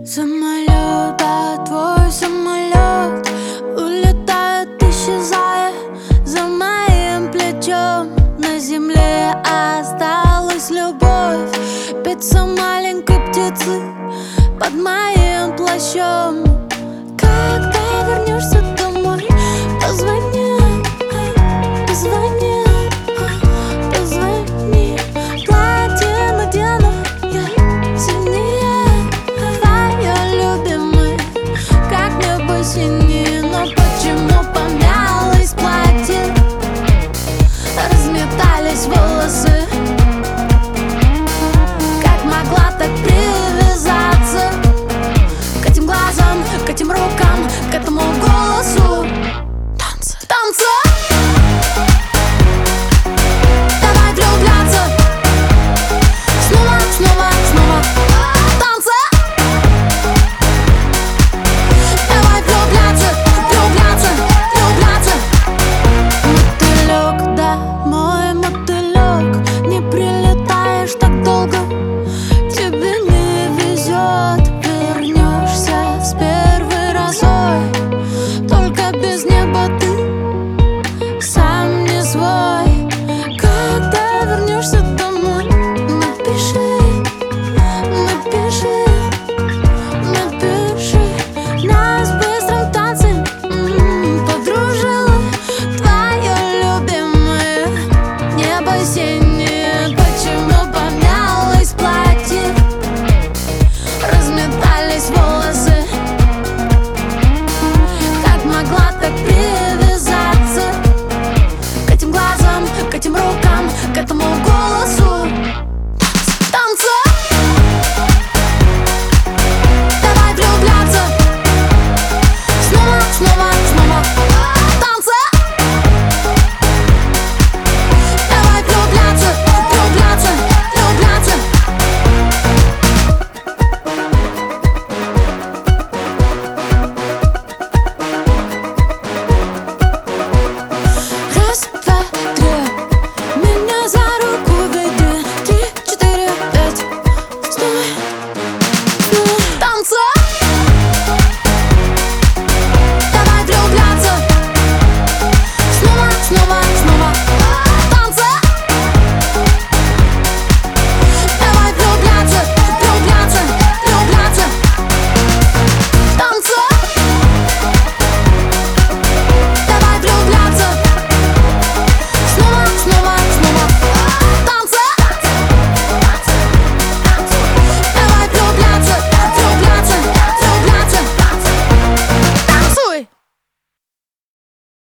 Самолет, да, твой самолет улетает, исчезая за моим плечом. На земле осталась любовь, пицца маленькой птицы под моим плащом. Когда вернешься домой, позвони, позвони, позвони. Платье надену я сильнее, твоя любимая, как небо синее. Но почему помялось платье, разметались волосы?